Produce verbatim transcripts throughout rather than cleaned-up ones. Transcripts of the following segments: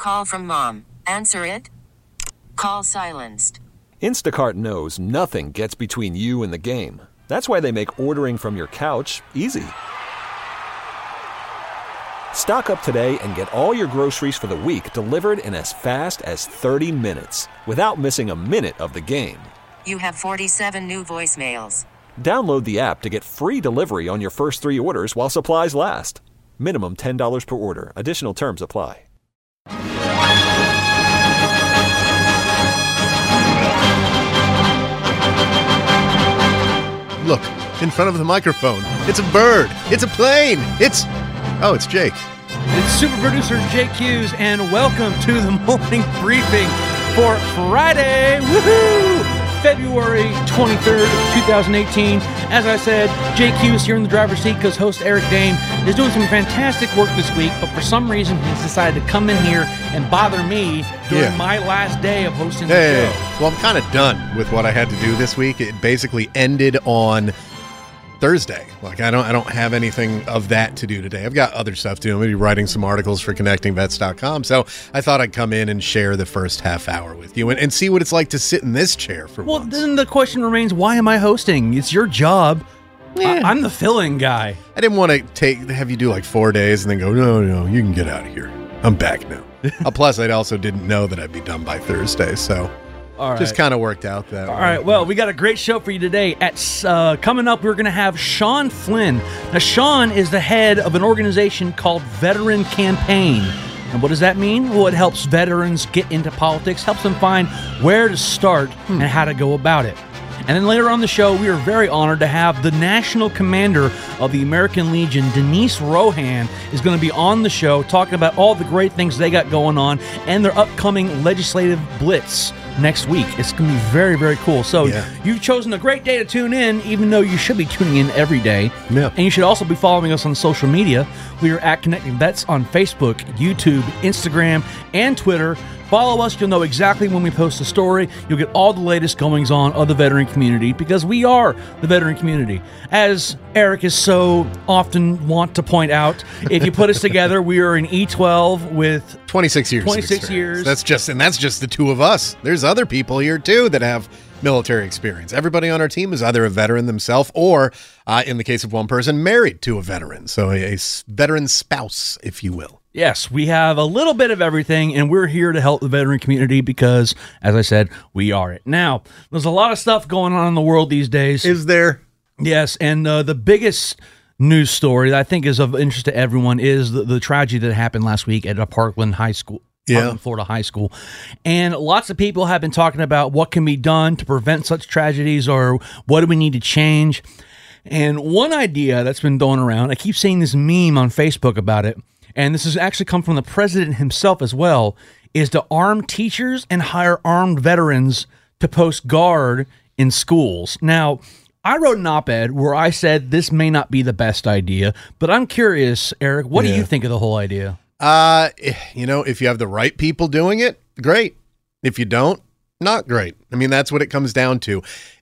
call from mom. Answer it. Call silenced. Instacart knows nothing gets between you and the game. That's why they make ordering from your couch easy. Stock up today and get all your groceries for the week delivered in as fast as thirty minutes without missing a minute of the game. You have forty-seven new voicemails. Download the app to get free delivery on your first three orders while supplies last. Minimum ten dollars per order. Additional terms apply. Look, in front of the microphone. It's a bird. It's a plane. It's... Oh, it's Jake. It's super producer Jake Hughes, and welcome to the morning briefing for Friday, woohoo, February twenty-third, twenty eighteen. As I said, Jake Hughes here in the driver's seat because host Eric Dane is doing some fantastic work this week, but for some reason he's decided to come in here and bother me during Yeah. my last day of hosting the Hey, show. well, I'm kind of done with what I had to do this week. It basically ended on Thursday. Like, I don't I don't have anything of that to do today. I've got other stuff to do. I'm going to be writing some articles for connecting vets dot com. So I thought I'd come in and share the first half hour with you and, and see what it's like to sit in this chair for Well, once. then the question remains, why am I hosting? It's your job. Yeah. I, I'm the fill-in guy. I didn't want to take have you do like four days and then go, no, no, you can get out of here. I'm back now. uh, plus, I also didn't know that I'd be done by Thursday, so All right. just kind of worked out that All way. right, well, we got a great show for you today. At uh, coming up, we're going to have Sean Flynn. Now, Sean is the head of an organization called Veteran Campaign. And what does that mean? Well, it helps veterans get into politics, helps them find where to start and how to go about it. And then later on the show, we are very honored to have the national commander of the American Legion, Denise Rohan, is going to be on the show talking about all the great things they got going on and their upcoming legislative blitz next week. It's going to be very, very cool. So Yeah. you've chosen a great day to tune in, even though you should be tuning in every day. Yeah. And you should also be following us on social media. We are at Connecting Vets on Facebook, YouTube, Instagram, and Twitter. Follow us. You'll know exactly when we post a story. You'll get all the latest goings on of the veteran community because we are the veteran community. As Eric is so often want to point out, if you put us together, we are an E twelve with twenty-six years. of twenty-six experience. years. That's just, and that's just the two of us. There's other people here too that have military experience. Everybody on our team is either a veteran themselves or, uh, in the case of one person, married to a veteran. So a, a s- veteran spouse, if you will. Yes, we have a little bit of everything, and we're here to help the veteran community because, as I said, we are it. Now, there's a lot of stuff going on in the world these days. Is there? Yes, and uh, the biggest news story that I think is of interest to everyone is the, the tragedy that happened last week at a Parkland High School. Yeah. Parkland, Florida High School. And lots of people have been talking about what can be done to prevent such tragedies or what do we need to change. And one idea that's been going around, I keep seeing this meme on Facebook about it, and this has actually come from the president himself as well, is to arm teachers and hire armed veterans to post guard in schools. Now, I wrote an op-ed where I said this may not be the best idea, but I'm curious, Eric, what Yeah. do you think of the whole idea? Uh, you know, if you have the right people doing it, great. If you don't, not great. I mean, that's what it comes down to.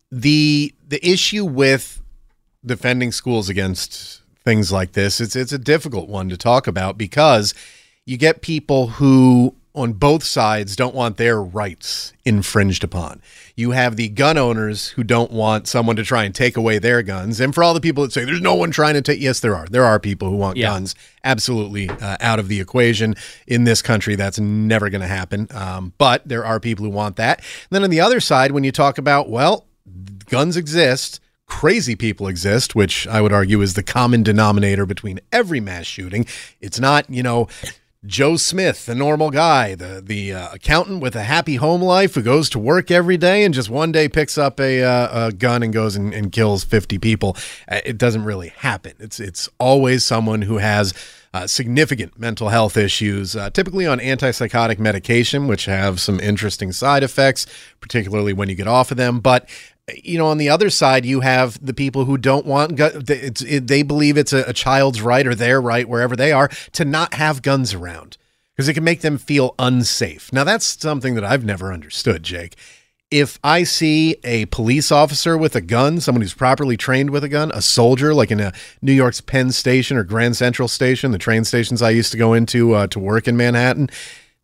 The the issue with defending schools against things like this, it's it's a difficult one to talk about because you get people who on both sides don't want their rights infringed upon. You have the gun owners who don't want someone to try and take away their guns. And for all the people that say there's no one trying to take, yes, there are. There are people who want Yeah. guns absolutely uh, out of the equation. In this country, that's never going to happen. Um, but there are people who want that. And then on the other side, when you talk about, well, guns exist, crazy people exist, which I would argue is the common denominator between every mass shooting. It's not, you know, Joe Smith, the normal guy, the the uh, accountant with a happy home life who goes to work every day and just one day picks up a, uh, a gun and goes and, and kills fifty people. Uh, It doesn't really happen. It's it's always someone who has uh, significant mental health issues, uh, typically on antipsychotic medication, which have some interesting side effects, particularly when you get off of them. But you know, on the other side, you have the people who don't want gu- it's, it, they believe it's a, a child's right or their right, wherever they are, to not have guns around because it can make them feel unsafe. Now, that's something that I've never understood, Jake. If I see a police officer with a gun, someone who's properly trained with a gun, a soldier like in a New York's Penn Station or Grand Central Station, the train stations I used to go into uh, to work in Manhattan,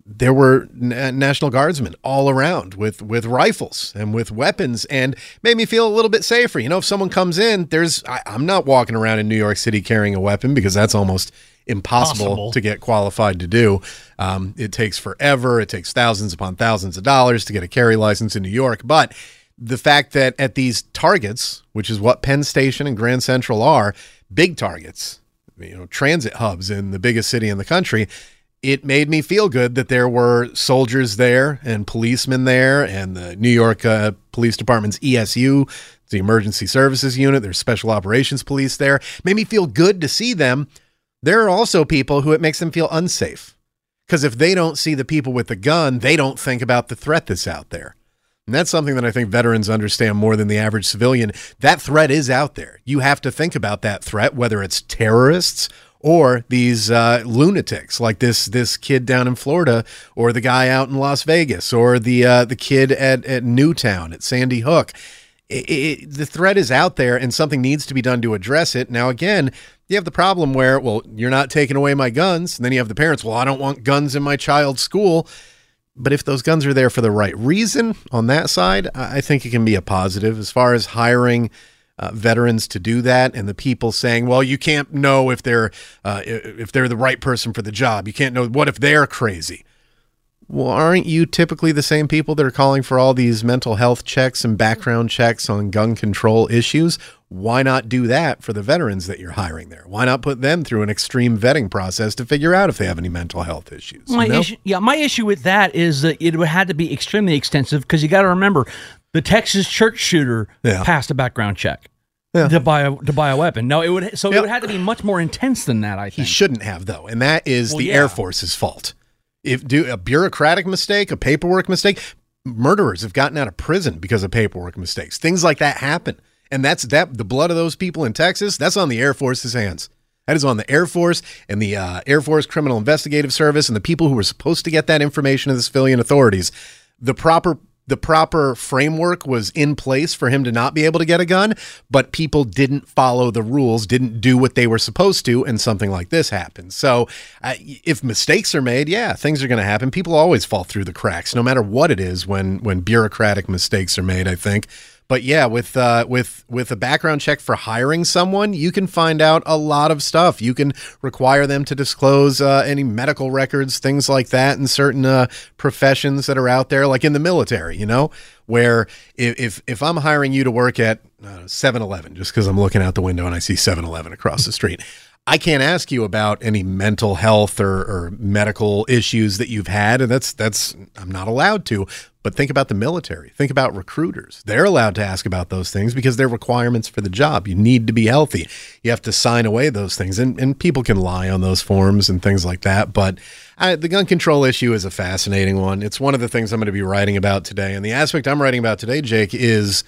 there were n- National Guardsmen all around with, with rifles and with weapons, and made me feel a little bit safer. You know, if someone comes in, there's I, I'm not walking around in New York City carrying a weapon because that's almost impossible Possible. to get qualified to do. Um, it takes forever. It takes thousands upon thousands of dollars to get a carry license in New York. But the fact that at these targets, which is what Penn Station and Grand Central are, big targets, you know, transit hubs in the biggest city in the country, it made me feel good that there were soldiers there and policemen there, and the New York uh, Police Department's E S U, the Emergency Services Unit, there's Special Operations Police there. It made me feel good to see them. There are also people who it makes them feel unsafe, because if they don't see the people with the gun, they don't think about the threat that's out there. And that's something that I think veterans understand more than the average civilian. That threat is out there. You have to think about that threat, whether it's terrorists or these uh, lunatics like this this kid down in Florida, or the guy out in Las Vegas, or the uh, the kid at, at Newtown, at Sandy Hook. It, it, the threat is out there, and something needs to be done to address it. Now, again, you have the problem where, well, you're not taking away my guns. And then you have the parents, well, I don't want guns in my child's school. But if those guns are there for the right reason on that side, I think it can be a positive. As far as hiring Uh, veterans to do that, and the people saying, well, you can't know if they're uh, if they're the right person for the job. You can't know, what if they're crazy? Well, aren't you typically the same people that are calling for all these mental health checks and background checks on gun control issues? Why not do that for the veterans that you're hiring there? Why not put them through an extreme vetting process to figure out if they have any mental health issues? My you know? issue, yeah, my issue with that is that it had to be extremely extensive, because you got to remember, the Texas church shooter Yeah. passed a background check Yeah. to buy a to buy a weapon. No, it would so Yep. it would have to be much more intense than that, I He think. shouldn't have, though, and that is Well, the yeah. Air Force's fault. If do a bureaucratic mistake, a paperwork mistake, murderers have gotten out of prison because of paperwork mistakes. Things like that happen, and that's that. The blood of those people in Texas, that's on the Air Force's hands. That is on the Air Force and the uh, Air Force Criminal Investigative Service and the people who were supposed to get that information to the civilian authorities. The proper The proper framework was in place for him to not be able to get a gun, but people didn't follow the rules, didn't do what they were supposed to, and something like this happened. So uh, if mistakes are made, yeah, things are going to happen. People always fall through the cracks, no matter what it is, when when bureaucratic mistakes are made, I think. But yeah, with uh, with with a background check for hiring someone, you can find out a lot of stuff. You can require them to disclose uh, any medical records, things like that, in certain uh, professions that are out there, like in the military, you know, where if if, if I'm hiring you to work at uh, seven eleven, just because I'm looking out the window and I see seven eleven across the street, I can't ask you about any mental health or, or medical issues that you've had, and that's that's I'm not allowed to. But think about the military. Think about recruiters. They're allowed to ask about those things because they're requirements for the job. You need to be healthy. You have to sign away those things, and, and people can lie on those forms and things like that. But I, the gun control issue is a fascinating one. It's one of the things I'm going to be writing about today, and the aspect I'm writing about today, Jake, is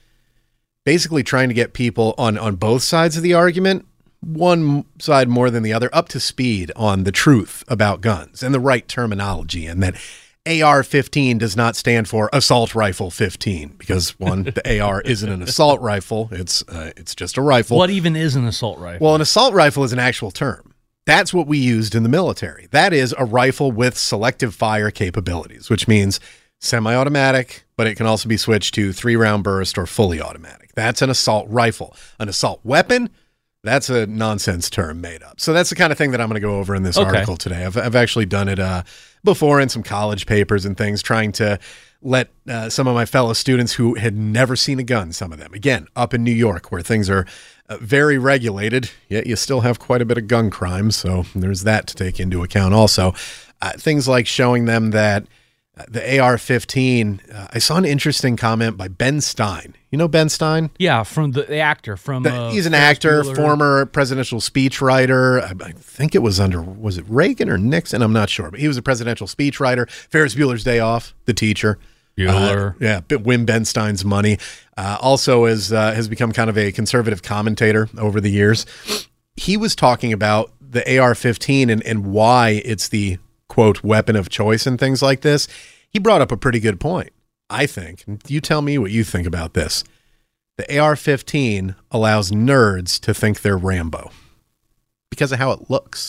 basically trying to get people on on both sides of the argument, one side more than the other, up to speed on the truth about guns and the right terminology, and that A R fifteen does not stand for assault rifle fifteen, because one, the A R isn't an assault rifle. It's uh, it's just a rifle. What even is an assault rifle? Well, an assault rifle is an actual term. That's what we used in the military. That is a rifle with selective fire capabilities, which means semi-automatic, but it can also be switched to three-round burst or fully automatic. That's an assault rifle. An assault weapon, that's a nonsense term made up. So that's the kind of thing that I'm going to go over in this Okay. article today. I've, I've actually done it uh, before in some college papers and things, trying to let uh, some of my fellow students who had never seen a gun, some of them, again, up in New York, where things are uh, very regulated, yet you still have quite a bit of gun crime. So there's that to take into account also. Uh, things like showing them that uh, the A R fifteen, uh, I saw an interesting comment by Ben Stein. You know Ben Stein? yeah, from the, the actor from. The- Uh, he's an Ferris actor, Bueller. former presidential speechwriter. I, I think it was under, was it Reagan or Nixon? I'm not sure, but he was a presidential speechwriter. Ferris Bueller's Day Off, The Teacher. Bueller. Uh, yeah, but win Ben Stein's money. Uh, also is, uh, has become kind of a conservative commentator over the years. He was talking about the A R fifteen and, and why it's the, quote, weapon of choice and things like this. He brought up a pretty good point, I think. You tell me what you think about this. The A R fifteen allows nerds to think they're Rambo because of how it looks.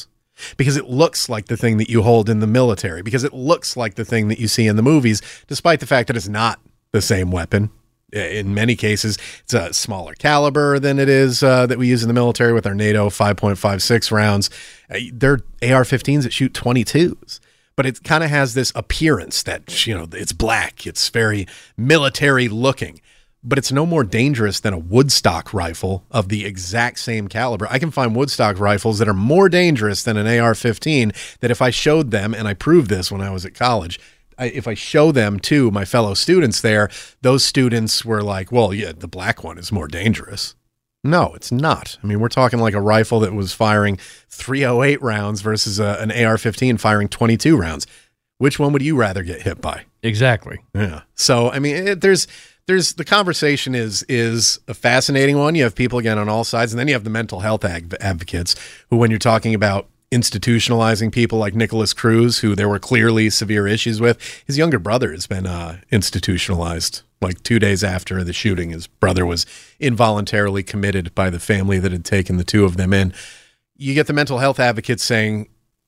because it looks like the thing that you hold in the military, because it looks like the thing that you see in the movies, despite the fact that it's not the same weapon. In many cases, it's a smaller caliber than it is uh, that we use in the military with our NATO five point five six rounds. Uh, they're A R fifteens that shoot twenty-twos. But it kind of has this appearance that, you know, it's black. It's very military looking. But it's no more dangerous than a Woodstock rifle of the exact same caliber. I can find Woodstock rifles that are more dangerous than an A R fifteen, that if I showed them, and I proved this when I was at college, I, if I show them to my fellow students there, those students were like, well, yeah, the black one is more dangerous. No, it's not. I mean, we're talking like a rifle that was firing three oh eight rounds versus a, an A R fifteen firing twenty-two rounds. Which one would you rather get hit by? Exactly. Yeah. So, I mean, it, there's... There's the conversation is is a fascinating one. You have people again on all sides, and then you have the mental health ag- advocates who, when you're talking about institutionalizing people like Nicholas Cruz, who there were clearly severe issues with, his younger brother has been uh, institutionalized. Like two days after the shooting, his brother was involuntarily committed by the family that had taken the two of them in. You get the mental health advocates saying,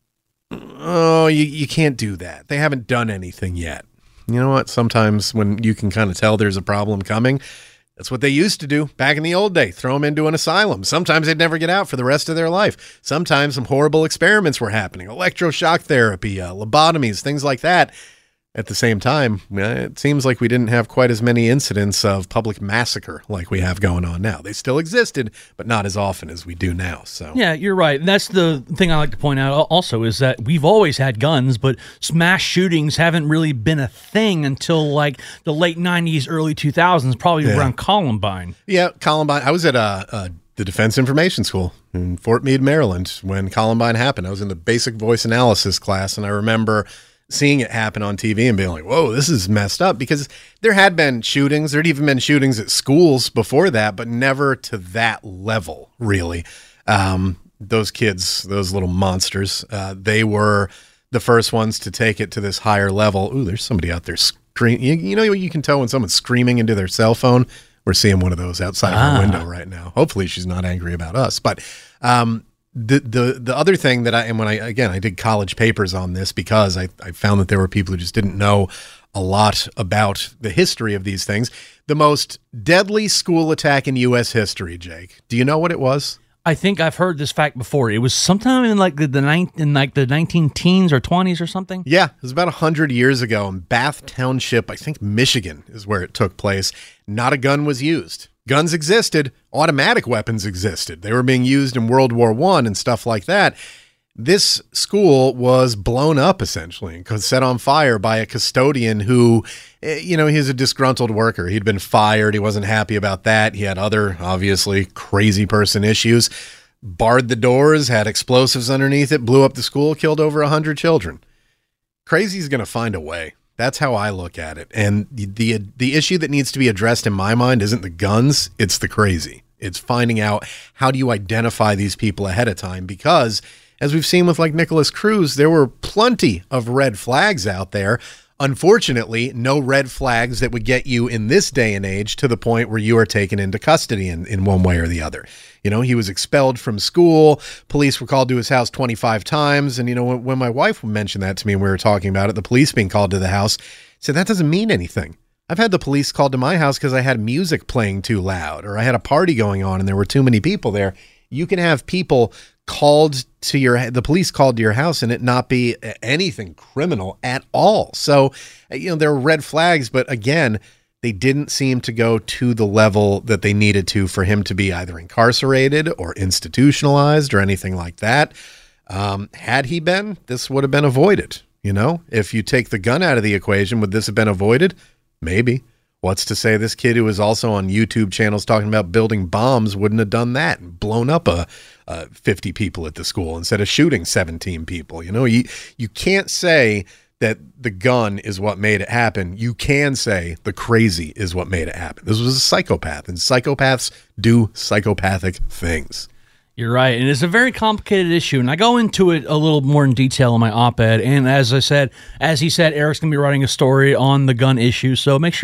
"Oh, you you can't do that. They haven't done anything yet." You know what? Sometimes when you can kind of tell there's a problem coming, that's what they used to do back in the old day. Throw them into an asylum. Sometimes they'd never get out for the rest of their life. Sometimes some horrible experiments were happening. Electroshock therapy, uh, lobotomies, things like that. At the same time, it seems like we didn't have quite as many incidents of public massacre like we have going on now. They still existed, but not as often as we do now. So yeah, you're right. And that's the thing I like to point out also is that we've always had guns, but mass shootings haven't really been a thing until like the late nineties, early two thousands, probably yeah. around Columbine. Yeah, Columbine. I was at uh, uh, the Defense Information School in Fort Meade, Maryland, when Columbine happened. I was in the basic voice analysis class, and I remember seeing it happen on T V and being like, whoa, this is messed up, because there had been shootings. There'd even been shootings at schools before that, but never to that level, really. Um, those kids, those little monsters, uh, they were the first ones to take it to this higher level. Ooh, there's somebody out there screaming. You, you know, you can tell when someone's screaming into their cell phone. We're seeing one of those outside ah. our window right now. Hopefully she's not angry about us. But um The, the the other thing that I, and when I, again, I did college papers on this because I, I found that there were people who just didn't know a lot about the history of these things. The most deadly school attack in U S history, Jake. Do you know what it was? I think I've heard this fact before. It was sometime in like the, the nine, in like the nineteen teens or twenties or something. Yeah, it was about a hundred years ago in Bath Township, I think Michigan is where it took place. Not a gun was used. Guns existed. Automatic weapons existed. They were being used in World War One and stuff like that. This school was blown up, essentially, and set on fire by a custodian who, you know, he's a disgruntled worker. He'd been fired. He wasn't happy about that. He had other, obviously, crazy person issues. Barred the doors, had explosives underneath it, blew up the school, killed over one hundred children. Crazy's going to find a way. That's how I look at it. And the, the the issue that needs to be addressed in my mind isn't the guns, it's the crazy. It's finding out, how do you identify these people ahead of time? Because as we've seen with like Nicholas Cruz, there were plenty of red flags out there. Unfortunately, no red flags that would get you in this day and age to the point where you are taken into custody in, in one way or the other. You know, he was expelled from school. Police were called to his house twenty-five times. And, you know, when, when my wife mentioned that to me and we were talking about it, the police being called to the house, I said, that doesn't mean anything. I've had the police called to my house because I had music playing too loud, or I had a party going on and there were too many people there. You can have people called to your, the police called to your house and it not be anything criminal at all. So, you know, there are red flags, but again, they didn't seem to go to the level that they needed to for him to be either incarcerated or institutionalized or anything like that. Um, had he been, this would have been avoided. You know, if you take the gun out of the equation, would this have been avoided? Maybe. What's to say this kid who was also on YouTube channels talking about building bombs wouldn't have done that and blown up a, a fifty people at the school instead of shooting seventeen people? You know, you, you can't say that the gun is what made it happen. You can say the crazy is what made it happen. This was a psychopath, and psychopaths do psychopathic things. You're right. And it's a very complicated issue. And I go into it a little more in detail in my op-ed. And as I said, as he said, Eric's going to be writing a story on the gun issue. So make sure you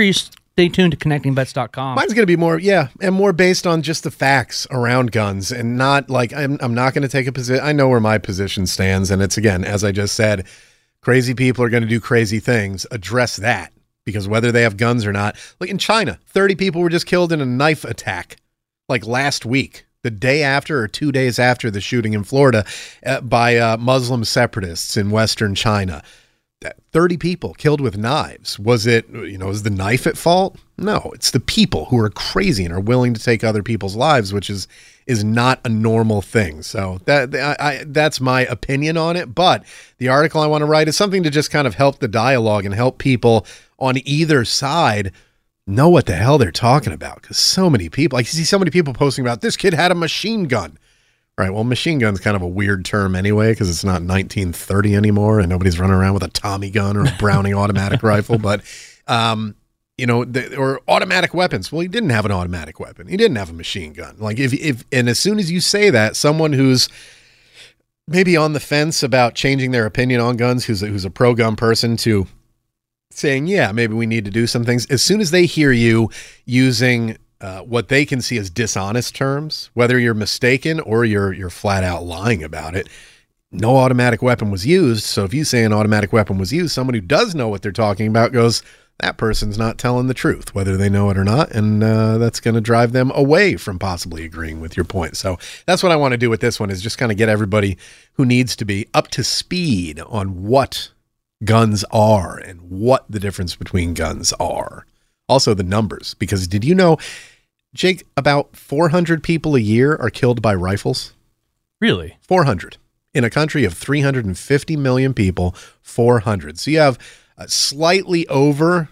stay tuned to connecting vets dot com. Mine's going to be more, yeah, and more based on just the facts around guns and not like, I'm, I'm not going to take a position. I know where my position stands. And it's, again, as I just said, crazy people are going to do crazy things. Address that, because whether they have guns or not, like in China, thirty people were just killed in a knife attack like last week, the day after or two days after the shooting in Florida uh, by uh, Muslim separatists in Western China. thirty people killed with knives. Was it, you know, is the knife at fault? No, it's the people who are crazy and are willing to take other people's lives, which is is not a normal thing. So that I, I, that's my opinion on it. But the article I want to write is something to just kind of help the dialogue and help people on either side know what the hell they're talking about. Because so many people, like you see so many people posting about this kid had a machine gun. Right. Well, machine gun's kind of a weird term anyway, because it's not nineteen thirty anymore and nobody's running around with a Tommy gun or a Browning automatic rifle. But, um, you know, the, or automatic weapons. Well, he didn't have an automatic weapon. He didn't have a machine gun. Like if, if, and as soon as you say that, someone who's maybe on the fence about changing their opinion on guns, who's a, who's a pro gun person, to saying, yeah, maybe we need to do some things. As soon as they hear you using Uh, what they can see as dishonest terms, whether you're mistaken or you're you're flat out lying about it, no automatic weapon was used. So if you say an automatic weapon was used, someone who does know what they're talking about goes, that person's not telling the truth, whether they know it or not, and uh, that's going to drive them away from possibly agreeing with your point. So that's what I want to do with this one, is just kind of get everybody who needs to be up to speed on what guns are and what the difference between guns are. Also the numbers, because did you know, Jake, about four hundred people a year are killed by rifles? Really? four hundred. In a country of three hundred fifty million people, four hundred. So you have a slightly over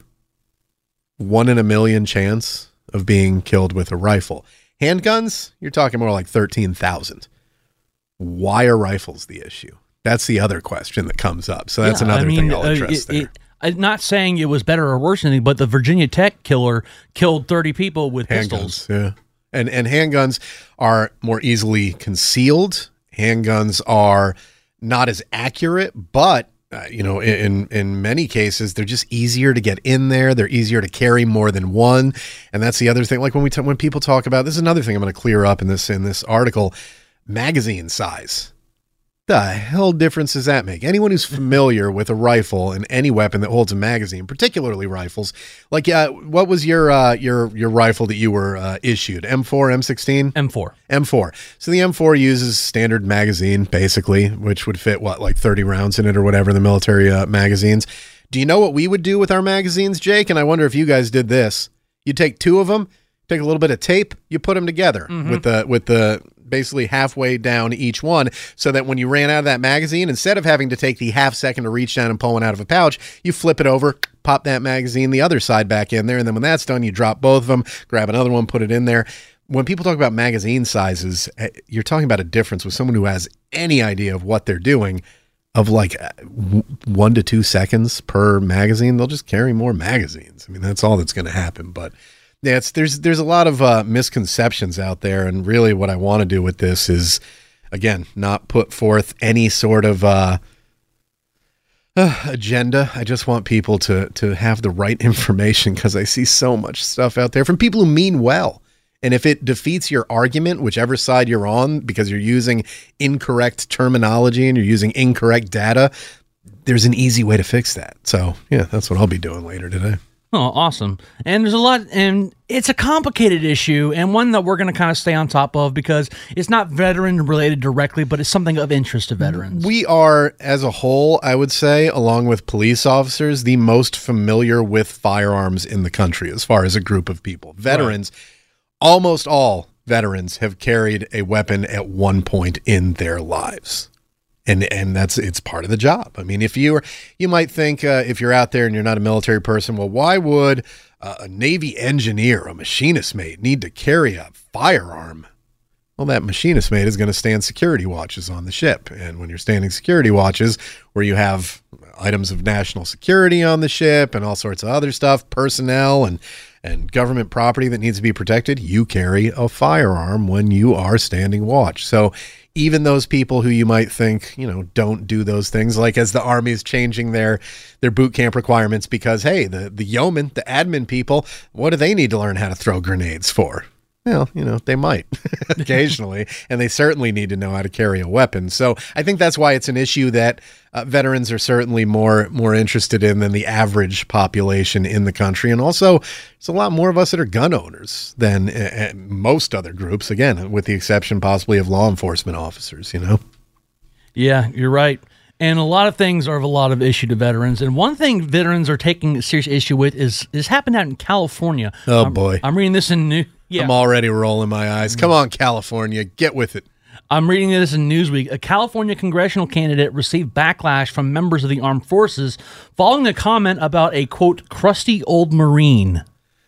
one in a million chance of being killed with a rifle. Handguns, you're talking more like thirteen thousand. Why are rifles the issue? That's the other question that comes up. So that's Yeah, another I mean, thing I'll uh, address it, there. It, I'm not saying it was better or worse than anything, but the Virginia Tech killer killed thirty people with pistols. Handguns, yeah. And and handguns are more easily concealed. Handguns are not as accurate, but uh, you know, in in many cases, they're just easier to get in there. They're easier to carry more than one, and that's the other thing. Like when we t- when people talk about, this is another thing I'm going to clear up in this in this article: magazine size. The hell difference does that make? Anyone who's familiar with a rifle and any weapon that holds a magazine, particularly rifles, like uh, what was your uh, your your rifle that you were uh, issued? M four, M sixteen? M four. M four. So the M four uses standard magazine, basically, which would fit, what, like thirty rounds in it or whatever, the military uh, magazines. Do you know what we would do with our magazines, Jake? And I wonder if you guys did this. You take two of them, take a little bit of tape, you put them together mm-hmm. with the with the... basically halfway down each one, so that when you ran out of that magazine, instead of having to take the half second to reach down and pull one out of a pouch, you flip it over, pop that magazine the other side back in there, and then when that's done, you drop both of them, grab another one, put it in there. When people talk about magazine sizes, you're talking about a difference with someone who has any idea of what they're doing of like one to two seconds per magazine. They'll just carry more magazines. I mean, that's all that's going to happen. But yeah, it's, there's there's a lot of uh, misconceptions out there, and really what I want to do with this is, again, not put forth any sort of uh, uh, agenda. I just want people to to have the right information, because I see so much stuff out there from people who mean well. And if it defeats your argument, whichever side you're on, because you're using incorrect terminology and you're using incorrect data, there's an easy way to fix that. So yeah, that's what I'll be doing later today. Oh, awesome. And there's a lot, and it's a complicated issue, and one that we're going to kind of stay on top of, because it's not veteran related directly, but it's something of interest to veterans. We are, as a whole, I would say, along with police officers, the most familiar with firearms in the country as far as a group of people. Veterans, right. Almost all veterans have carried a weapon at one point in their lives. And and that's it's part of the job. I mean, if you were, you might think uh, if you're out there and you're not a military person, well, why would uh, a Navy engineer, a machinist mate, need to carry a firearm? Well, that machinist mate is going to stand security watches on the ship. And when you're standing security watches, where you have items of national security on the ship and all sorts of other stuff, personnel and and government property that needs to be protected, you carry a firearm when you are standing watch. So even those people who you might think, you know, don't do those things, like as the Army's changing their their boot camp requirements because, hey, the, the yeomen, the admin people, what do they need to learn how to throw grenades for? Well, you know, they might occasionally, and they certainly need to know how to carry a weapon. So I think that's why it's an issue that uh, veterans are certainly more more interested in than the average population in the country. And also, there's a lot more of us that are gun owners than uh, most other groups, again, with the exception possibly of law enforcement officers, you know? Yeah, you're right. And a lot of things are of a lot of issue to veterans. And one thing veterans are taking serious issue with is is happened out in California. Oh, I'm, boy. I'm reading this in New... Yeah. I'm already rolling my eyes. Come on, California, get with it. I'm reading this in Newsweek. A California congressional candidate received backlash from members of the armed forces following a comment about a, quote, crusty old Marine.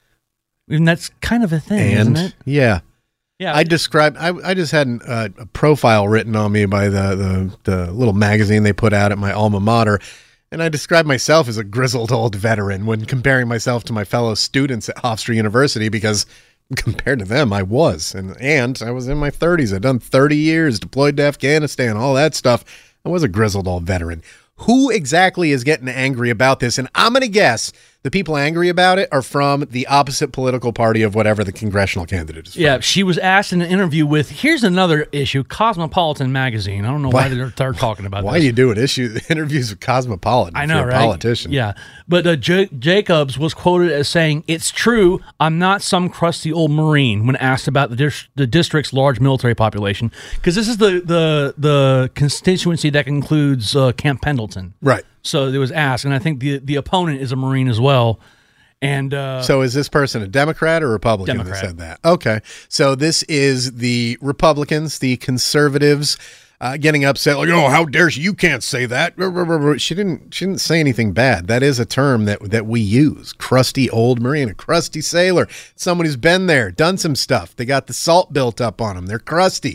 And that's kind of a thing, And, isn't it? yeah. Yeah. I described, I, I just had an, uh, a profile written on me by the, the, the little magazine they put out at my alma mater. And I described myself as a grizzled old veteran when comparing myself to my fellow students at Hofstra University because compared to them, I was. And, and I was in my thirties. I'd done thirty years, deployed to Afghanistan, all that stuff. I was a grizzled old veteran. Who exactly is getting angry about this? And I'm going to guess the people angry about it are from the opposite political party of whatever the congressional candidate is from. Yeah, she was asked in an interview with, here's another issue, Cosmopolitan magazine. I don't know why, why they're, they're talking about why this. Why you doing issue interviews with Cosmopolitan? I know, if you're a right? Politician. Yeah, but uh, J- Jacobs was quoted as saying, "It's true, I'm not some crusty old Marine," when asked about the, dis- the district's large military population, because this is the, the, the constituency that includes uh, Camp Pendleton. Right. So it was asked, and I think the the opponent is a Marine as well. And uh, so is this person a Democrat or Republican Democrat. that said that? Okay. So this is the Republicans, the conservatives, uh, getting upset like, oh, how dare she? You can't say that. She didn't she didn't say anything bad. That is a term that that we use. Crusty old Marine, a crusty sailor, someone who's been there, done some stuff. They got the salt built up on them. They're crusty.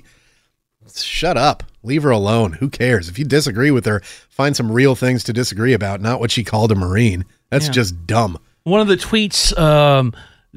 Shut up. Leave her alone. Who cares? If you disagree with her, find some real things to disagree about, not what she called a Marine. That's Yeah. just dumb. One of the tweets um,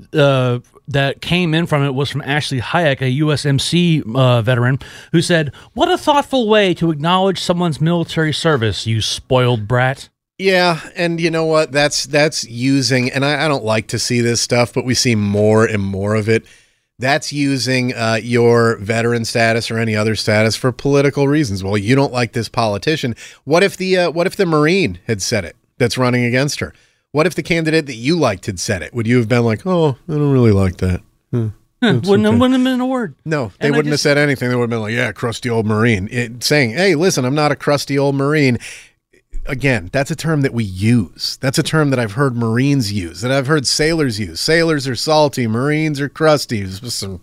uh, that came in from it was from Ashley Hayek, a U S M C uh, veteran, who said, "What a thoughtful way to acknowledge someone's military service, you spoiled brat." Yeah, and you know what? That's that's using, and I, I don't like to see this stuff, but we see more and more of it. That's using uh, your veteran status or any other status for political reasons. Well, you don't like this politician. What if the uh, what if the Marine had said it that's running against her? What if the candidate that you liked had said it? Would you have been like, oh, I don't really like that? Hmm. Huh, wouldn't, okay. wouldn't have been a word. No, they And I wouldn't just- have said anything. They would have been like, yeah, crusty old Marine. It, saying, hey, listen, I'm not a crusty old Marine. Again, that's a term that we use. That's a term that I've heard Marines use, that I've heard sailors use. Sailors are salty, Marines are crusty. It's just some,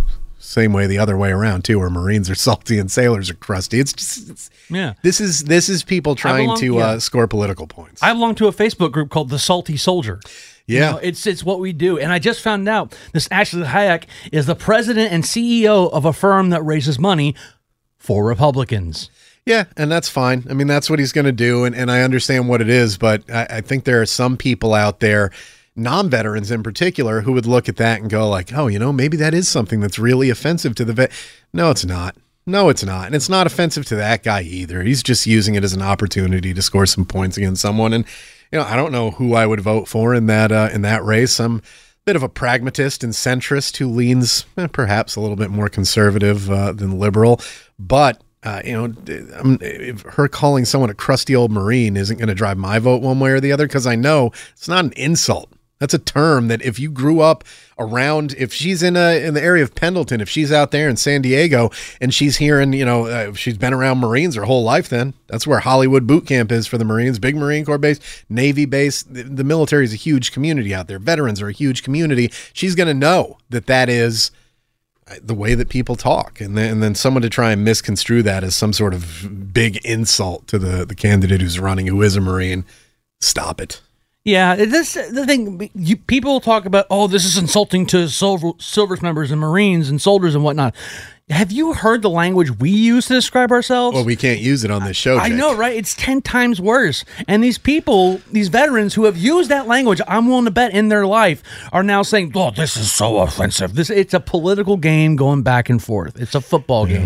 same way the other way around too, where Marines are salty and sailors are crusty. It's just, it's, Yeah. this is this is people trying belong- to yeah. uh, score political points. I belong to a Facebook group called The Salty Soldier. You Yeah. know, it's it's what we do. And I just found out this Ashley Hayek is the president and C E O of a firm that raises money for Republicans. Yeah, and that's fine. I mean, that's what he's going to do, and, and I understand what it is, but I, I think there are some people out there, non-veterans in particular, who would look at that and go like, oh, you know, maybe that is something that's really offensive to the vet. No, it's not. No, it's not. And it's not offensive to that guy either. He's just using it as an opportunity to score some points against someone. And, you know, I don't know who I would vote for in that uh, in that race. I'm a bit of a pragmatist and centrist who leans eh, perhaps a little bit more conservative uh, than liberal, but Uh, you know, I'm, if her calling someone a crusty old Marine isn't going to drive my vote one way or the other, because I know it's not an insult. That's a term that if you grew up around, if she's in a in the area of Pendleton, if she's out there in San Diego and she's hearing, you know, uh, she's been around Marines her whole life, then that's where Hollywood boot camp is for the Marines. Big Marine Corps base, Navy base. The, the military is a huge community out there. Veterans are a huge community. She's going to know that that is the way that people talk, and then, and then someone to try and misconstrue that as some sort of big insult to the, the candidate who's running, who is a Marine. Stop it. Yeah, this the thing. You, people talk about, oh, this is insulting to silver, service members and Marines and soldiers and whatnot. Have you heard the language we use to describe ourselves? Well, we can't use it on this show, I Jake. know, right? It's ten times worse. And these people, these veterans who have used that language, I'm willing to bet in their life, are now saying, oh, this is so offensive. This It's a political game going back and forth. It's a football Yeah. game.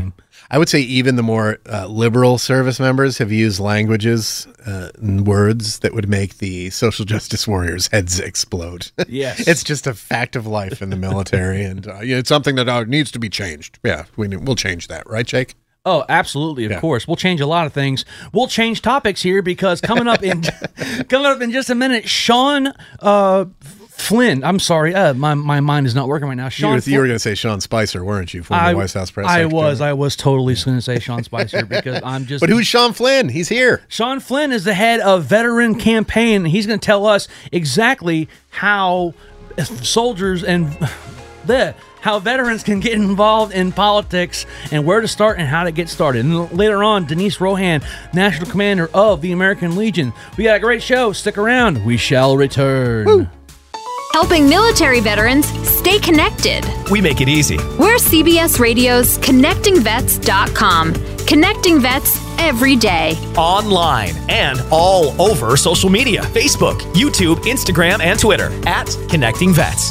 I would say even the more uh, liberal service members have used languages uh, and words that would make the social justice warriors' heads explode. Yes. It's just a fact of life in the military, and uh, yeah, it's something that uh, needs to be changed. Yeah, we, we'll change that. Right, Jake? Oh, absolutely, of Yeah. course. We'll change a lot of things. We'll change topics here because coming up in coming up in just a minute, Sean uh, Flynn. I'm sorry, uh, my my mind is not working right now. You Sean were, Flynn- you were going to say Sean Spicer, weren't you? Former I, White House press I secretary. was. I was totally going to say Sean Spicer because I'm just. But who's Sean Flynn? He's here. Sean Flynn is the head of Veteran Campaign, and he's going to tell us exactly how soldiers and the how veterans can get involved in politics and where to start and how to get started. And later on, Denise Rohan, National Commander of the American Legion. We got a great show. Stick around. We shall return. Woo. Helping military veterans stay connected. We make it easy. We're C B S Radio's connecting vets dot com. Connecting vets every day. Online and all over social media. Facebook, YouTube, Instagram, and Twitter at Connecting Vets.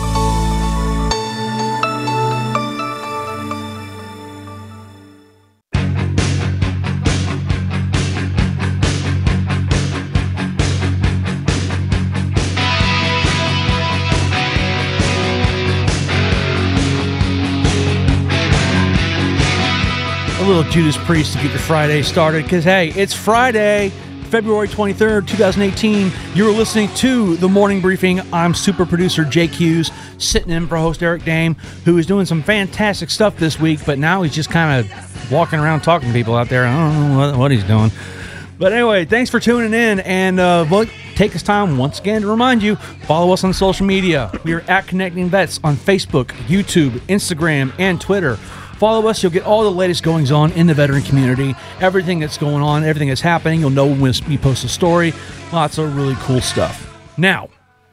A little Judas Priest to get your Friday started because, hey, it's Friday, February twenty-third, twenty eighteen. You're listening to The Morning Briefing. I'm super producer Jake Hughes, sitting in for host Eric Dame, who is doing some fantastic stuff this week, but now he's just kind of walking around talking to people out there. I don't know what, what he's doing. But anyway, thanks for tuning in, and uh, we'll take this time once again to remind you, follow us on social media. We are at Connecting Vets on Facebook, YouTube, Instagram, and Twitter. Follow us. You'll get all the latest goings-on in the veteran community, everything that's going on, everything that's happening. You'll know when we post a story. Lots of really cool stuff. Now,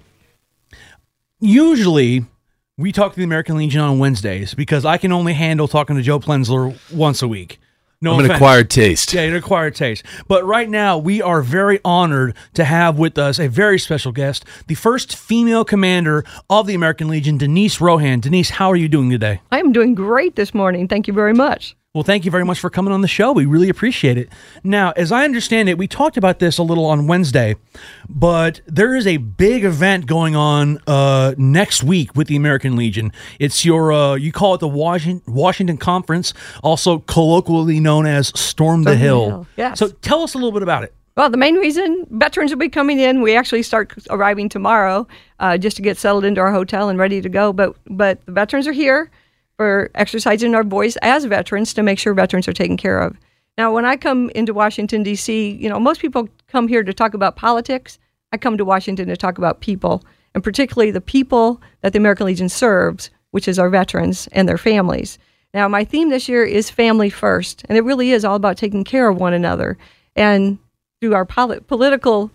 usually we talk to the American Legion on Wednesdays because I can only handle talking to Joe Plensler once a week. No I'm an offense. acquired taste. Yeah, an acquired taste. But right now, we are very honored to have with us a very special guest, the first female commander of the American Legion, Denise Rohan. Denise, how are you doing today? I am doing great this morning. Thank you very much. Well, thank you very much for coming on the show. We really appreciate it. Now, as I understand it, we talked about this a little on Wednesday, but there is a big event going on uh, next week with the American Legion. It's your, uh, you call it the Washington, Washington Conference, also colloquially known as Storm the Storm the Hill. Hill, yes. So tell us a little bit about it. Well, the main reason veterans will be coming in, we actually start arriving tomorrow uh, just to get settled into our hotel and ready to go. But but the veterans are here for exercising our voice as veterans to make sure veterans are taken care of. Now, when I come into Washington, D C, you know, most people come here to talk about politics. I come to Washington to talk about people, and particularly the people that the American Legion serves, which is our veterans and their families. Now, my theme this year is family first, and it really is all about taking care of one another. And through our polit- political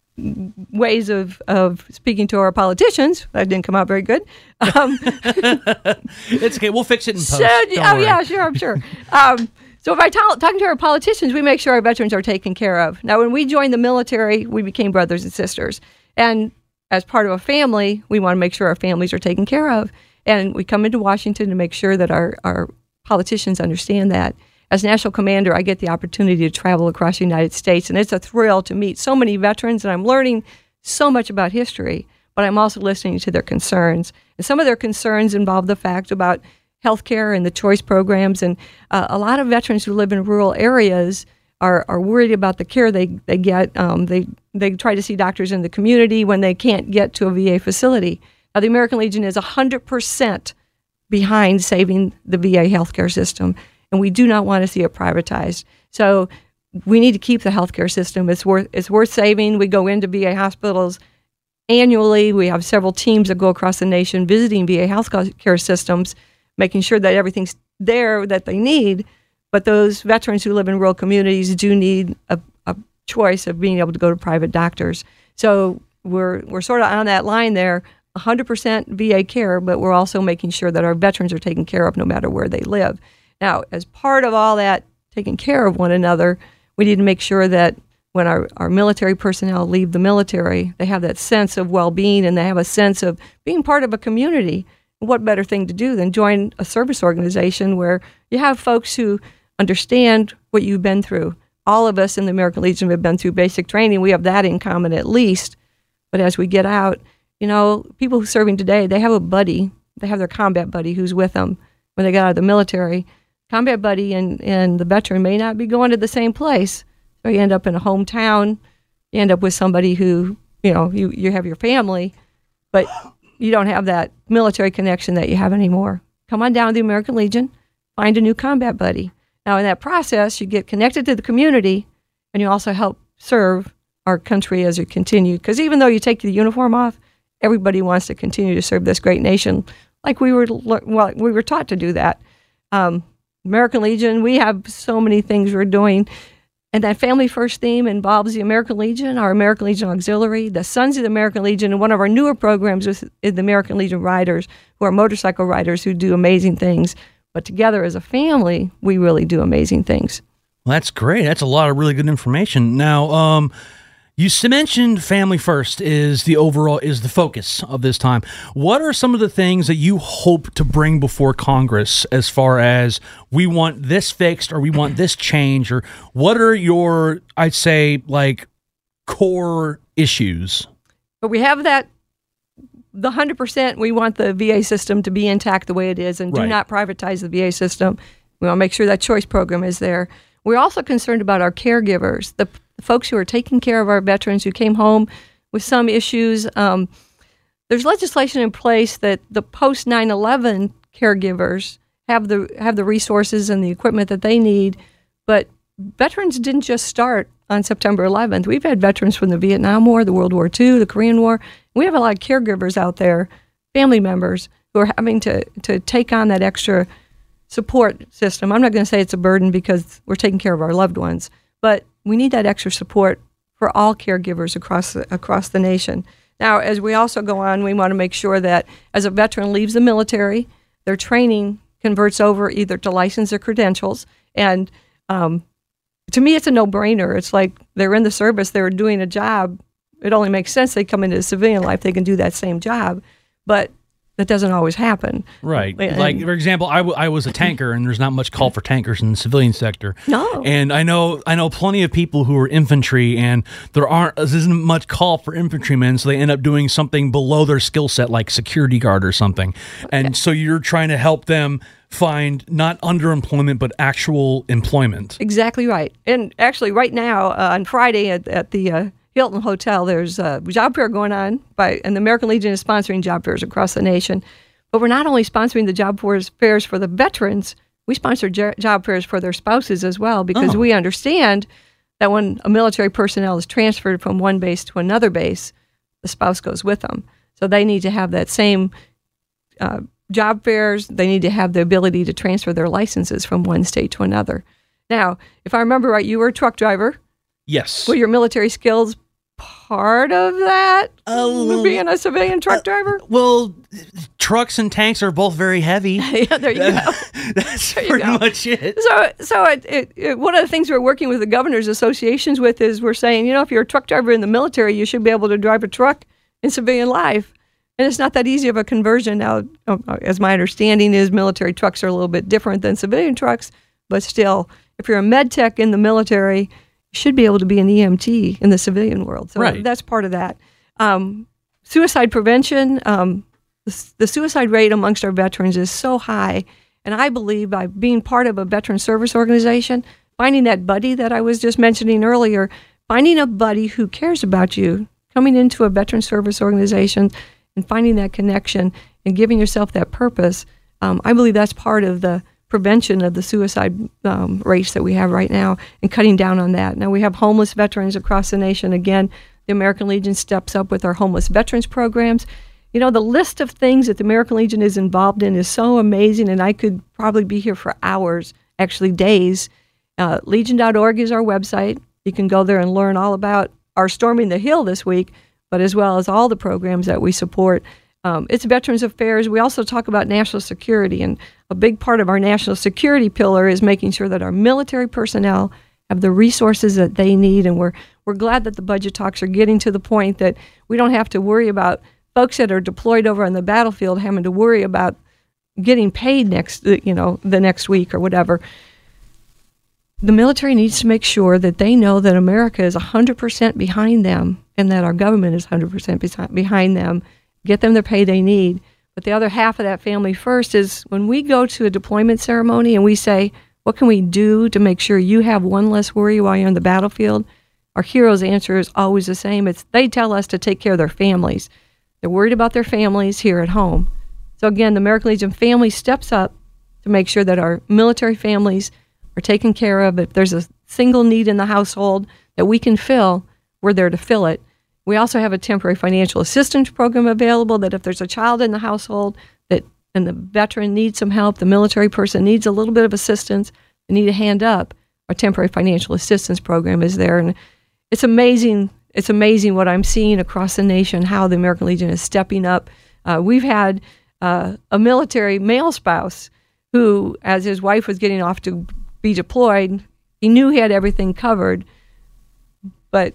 ways of, of speaking to our politicians, that didn't come out very good. Um, It's okay. We'll fix it in post. so, Don't oh, worry. yeah, sure, I'm sure. Um, so by ta- talking to our politicians, we make sure our veterans are taken care of. Now, when we joined the military, we became brothers and sisters. And as part of a family, we want to make sure our families are taken care of. And we come into Washington to make sure that our, our politicians understand that. As National Commander, I get the opportunity to travel across the United States, and it's a thrill to meet so many veterans, and I'm learning so much about history, but I'm also listening to their concerns. And some of their concerns involve the fact about healthcare and the choice programs, and uh, a lot of veterans who live in rural areas are, are worried about the care they, they get. Um, they, they try to see doctors in the community when they can't get to a V A facility. Now, the American Legion is one hundred percent behind saving the V A healthcare system, and we do not want to see it privatized. So we need to keep the healthcare system. It's worth it's worth saving. We go into V A hospitals annually. We have several teams that go across the nation visiting V A healthcare systems, making sure that everything's there that they need. But those veterans who live in rural communities do need a, a choice of being able to go to private doctors. So we're we're sort of on that line there, one hundred percent V A care, but we're also making sure that our veterans are taken care of no matter where they live. Now, as part of all that, taking care of one another, we need to make sure that when our, our military personnel leave the military, they have that sense of well-being and they have a sense of being part of a community. what better thing to do than join a service organization where you have folks who understand what you've been through. All of us in the American Legion have been through basic training. We have that in common at least. But as we get out, you know, people who are serving today, they have a buddy. They have their combat buddy who's with them when they got out of the military. Combat buddy and, and the veteran may not be going to the same place. So you end up in a hometown. You end up with somebody who, you know, you, you have your family, but you don't have that military connection that you have anymore. Come on down to the American Legion, find a new combat buddy. Now, in that process, you get connected to the community, and you also help serve our country as you continue. Because even though you take the uniform off, everybody wants to continue to serve this great nation, like we were well, we were taught to do that. Um, American Legion, we have so many things we're doing. And that Family First theme involves the American Legion, our American Legion Auxiliary, the Sons of the American Legion, and one of our newer programs is the American Legion Riders, who are motorcycle riders who do amazing things. But together as a family, we really do amazing things. Well, that's great. That's a lot of really good information. Now, um, you s- mentioned Family First is the overall, is the focus of this time. What are some of the things that you hope to bring before Congress as far as we want this fixed or we want this change, or what are your, I'd say, like core issues? But we have that, the one hundred percent, we want the V A system to be intact the way it is and do Right. not privatize the V A system. We want to make sure that choice program is there. We're also concerned about our caregivers, the The folks who are taking care of our veterans who came home with some issues. Um, there's legislation in place that the post nine eleven caregivers have the have the resources and the equipment that they need, but veterans didn't just start on September eleventh. We've had veterans from the Vietnam War, the World War Two, the Korean War. We have a lot of caregivers out there, family members, who are having to, to take on that extra support system. I'm not going to say it's a burden because we're taking care of our loved ones, but we need that extra support for all caregivers across the, across the nation. Now, as we also go on, we want to make sure that as a veteran leaves the military, their training converts over either to license or credentials. And um, to me, it's a no-brainer. It's like they're in the service, they're doing a job. It only makes sense they come into the civilian life, they can do that same job. But that doesn't always happen. Right. And- Like, for example, I, w- I was a tanker, and there's not much call for tankers in the civilian sector. No. And I know I know plenty of people who are infantry, and there aren't there isn't much call for infantrymen, so they end up doing something below their skill set, like security guard or something. And so you're trying to help them find not underemployment, but actual employment. Exactly right. And actually, right now, uh, on Friday at, at the uh, Hilton Hotel, there's a job fair going on, by, and the American Legion is sponsoring job fairs across the nation. But we're not only sponsoring the job fairs fairs for the veterans, we sponsor jo- job fairs for their spouses as well, because Oh. we understand that when a military personnel is transferred from one base to another base, the spouse goes with them. So they need to have that same uh, job fairs. They need to have the ability to transfer their licenses from one state to another. Now, if I remember right, you were a truck driver. Yes. Were your military skills part of that? Uh, being a civilian truck driver? Well, trucks and tanks are both very heavy. Yeah, there you go. That's There you pretty go. much it. So, so it, it, it, one of the things we're working with the governors' associations with is we're saying, you know, if you're a truck driver in the military, you should be able to drive a truck in civilian life. And it's not that easy of a conversion. Now, uh, as my understanding is, military trucks are a little bit different than civilian trucks, but still, if you're a med tech in the military, you should be able to be an E M T in the civilian world. So Right. that's part of that. Um, suicide prevention, um, the, the suicide rate amongst our veterans is so high. And I believe by being part of a veteran service organization, finding that buddy that I was just mentioning earlier, finding a buddy who cares about you, coming into a veteran service organization and finding that connection and giving yourself that purpose, um, I believe that's part of the prevention of the suicide um, rates that we have right now and cutting down on that. Now, we have homeless veterans across the nation. Again, the American Legion steps up with our homeless veterans programs. You know, the list of things that the American Legion is involved in is so amazing, and I could probably be here for hours, actually days. Uh, legion dot org is our website. You can go there and learn all about our Storming the Hill this week, but as well as all the programs that we support. Um, it's Veterans Affairs. We also talk about national security, and a big part of our national security pillar is making sure that our military personnel have the resources that they need, and we're we're glad that the budget talks are getting to the point that we don't have to worry about folks that are deployed over on the battlefield having to worry about getting paid next, you know, the next week or whatever. The military needs to make sure that they know that America is one hundred percent behind them and that our government is one hundred percent behind them. Get them the pay they need. But the other half of that family first is when we go to a deployment ceremony and we say, what can we do to make sure you have one less worry while you're on the battlefield? Our heroes' answer is always the same. It's they tell us to take care of their families. They're worried about their families here at home. So again, the American Legion family steps up to make sure that our military families are taken care of. If there's a single need in the household that we can fill, we're there to fill it. We also have a temporary financial assistance program available that if there's a child in the household that and the veteran needs some help, the military person needs a little bit of assistance, they need a hand up, our temporary financial assistance program is there. And it's amazing. It's amazing what I'm seeing across the nation, how the American Legion is stepping up. Uh, we've had uh, a military male spouse who, as his wife was getting off to be deployed, he knew he had everything covered, but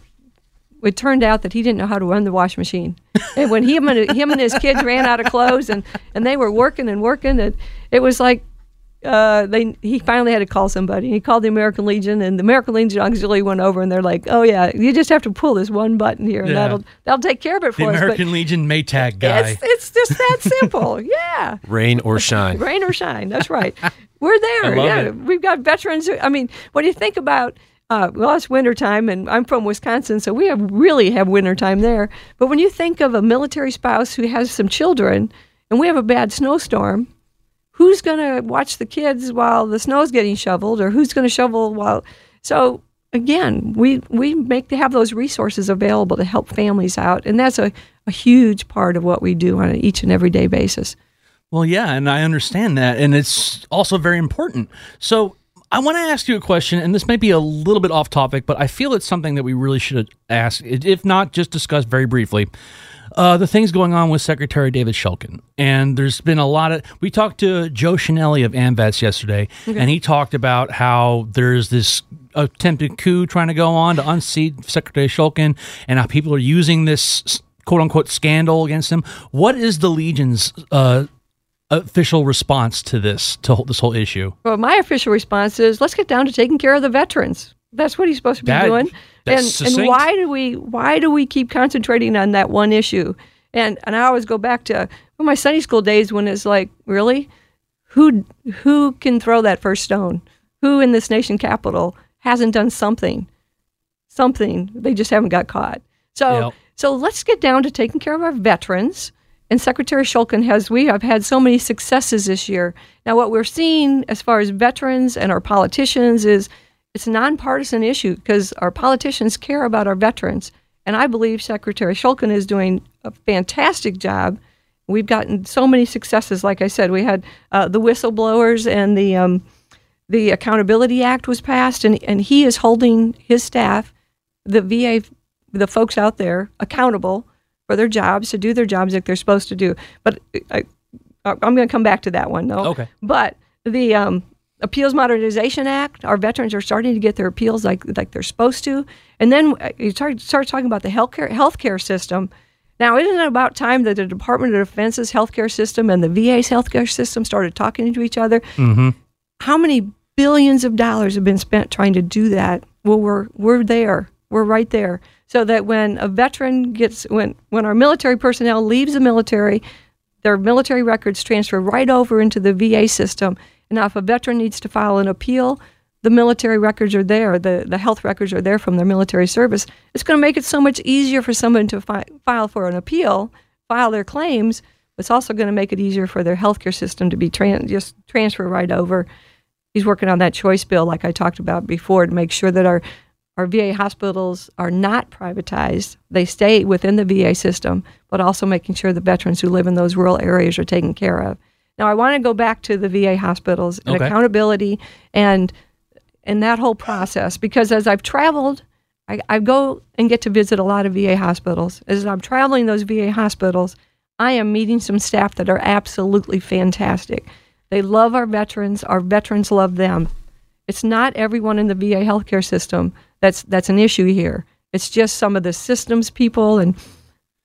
it turned out that he didn't know how to run the washing machine. And when him and, him and his kids ran out of clothes and, and they were working and working, and it was like uh, they he finally had to call somebody. He called the American Legion, and the American Legion Auxiliary went over, and they're like, oh, yeah, you just have to pull this one button here, and Yeah. that'll that'll take care of it for The us. American But Legion Maytag guy. It's, it's just that simple. Yeah. Rain or shine. Rain or shine. That's right. We're there. I love yeah. it. We've got veterans. Who, I mean, when you think about, uh, well, it's wintertime, and I'm from Wisconsin, so we have really have wintertime there. But when you think of a military spouse who has some children, and we have a bad snowstorm, who's going to watch the kids while the snow's getting shoveled, or who's going to shovel while? So again, we we make to have those resources available to help families out, and that's a, a huge part of what we do on an each and every day basis. Well, yeah, and I understand that, and it's also very important. So I want to ask you a question, and this may be a little bit off topic, but I feel it's something that we really should ask, if not just discuss very briefly. Uh, the things going on with Secretary David Shulkin. And there's been a lot of, we talked to Joe Chanelli of AMVETS yesterday, okay. and he talked about how there's this attempted coup trying to go on to unseat Secretary Shulkin, and how people are using this quote-unquote scandal against him. What is the Legion's uh, official response to this, to this whole issue? Well, my official response is, let's get down to taking care of the veterans. That's what he's supposed to be that, doing. That's and and why do we why do we keep concentrating on that one issue? And and I always go back to well, my Sunday school days when it's like, really, who who can throw that first stone? Who in this nation capital hasn't done something? Something they just haven't got caught. So yep. so let's get down to taking care of our veterans. And Secretary Shulkin has we have had so many successes this year. Now what we're seeing as far as veterans and our politicians is it's a nonpartisan issue because our politicians care about our veterans. And I believe Secretary Shulkin is doing a fantastic job. We've gotten so many successes. Like I said, we had uh, the whistleblowers and the um, the Accountability Act was passed, and, and he is holding his staff, the V A, the folks out there, accountable for their jobs, to do their jobs like they're supposed to do. But I, I'm going to come back to that one, though. Okay. But the um, Appeals Modernization Act, our veterans are starting to get their appeals like like they're supposed to. And then you start, start talking about the healthcare healthcare system. Now, isn't it about time that the Department of Defense's healthcare system and the V A's healthcare system started talking to each other? Mm-hmm. How many billions of dollars have been spent trying to do that? Well, we're we're there. We're right there. So that when a veteran gets, when when our military personnel leaves the military, their military records transfer right over into the V A system. And now if a veteran needs to file an appeal, the military records are there, the, the health records are there from their military service. It's going to make it so much easier for someone to fi- file for an appeal, file their claims. It's also going to make it easier for their healthcare system to be tran- just transfer right over. He's working on that choice bill, like I talked about before, to make sure that our, our V A hospitals are not privatized. They stay within the V A system, but also making sure the veterans who live in those rural areas are taken care of. Now, I want to go back to the V A hospitals and okay. accountability and and that whole process, because as I've traveled, I, I go and get to visit a lot of V A hospitals. As I'm traveling those V A hospitals, I am meeting some staff that are absolutely fantastic. They love our veterans. Our veterans love them. It's not everyone in the V A healthcare system that's that's an issue here. It's just some of the systems people and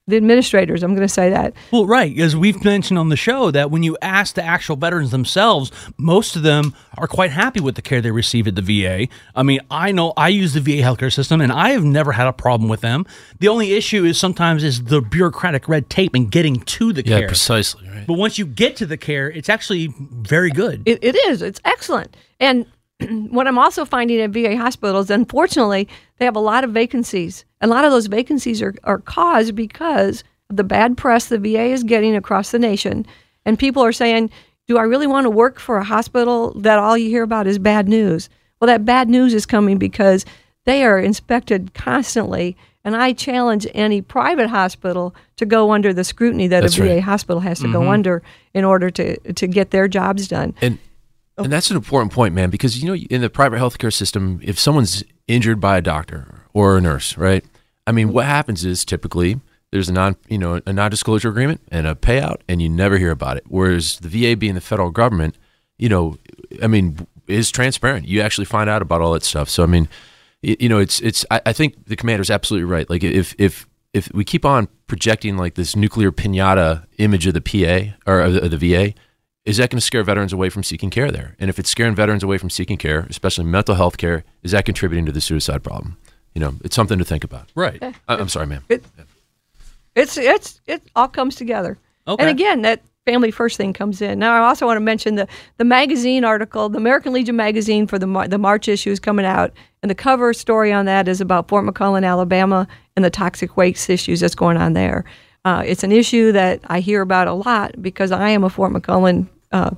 the administrators. I'm going to say that. Well, right, as we've mentioned on the show, that when you ask the actual veterans themselves, most of them are quite happy with the care they receive at the V A. I mean, I know I use the V A healthcare system, and I have never had a problem with them. The only issue is sometimes is the bureaucratic red tape and getting to the Yeah, care. precisely. Right. But once you get to the care, it's actually very good. It, it is. It's excellent. And what I'm also finding at V A hospitals, unfortunately, they have a lot of vacancies. A lot of those vacancies are, are caused because of the bad press the V A is getting across the nation. And people are saying, do I really want to work for a hospital that all you hear about is bad news? Well, that bad news is coming because they are inspected constantly. And I challenge any private hospital to go under the scrutiny that That's a V A right. hospital has to Mhm. go under in order to, to get their jobs done. And and that's an important point, man, because, you know, in the private healthcare system, if someone's injured by a doctor or a nurse, right? I mean, what happens is typically there's a non, you know, a non-disclosure agreement and a payout, and you never hear about it. Whereas the V A, being the federal government, you know, I mean, is transparent. You actually find out about all that stuff. So, I mean, you, you know, it's it's. I, I think the commander's absolutely right. Like, if if if we keep on projecting like this nuclear piñata image of the P A or of the, of the V A. Is that going to scare veterans away from seeking care there? And if it's scaring veterans away from seeking care, especially mental health care, is that contributing to the suicide problem? You know, it's something to think about. Right. Yeah. I, I'm sorry, ma'am. It, it's it's it all comes together. Okay. And again, that family first thing comes in. Now, I also want to mention the the magazine article, the American Legion magazine for the Mar- the March issue is coming out, and the cover story on that is about Fort McClellan, Alabama, and the toxic waste issues that's going on there. Uh, it's an issue that I hear about a lot because I am a Fort McClellan uh,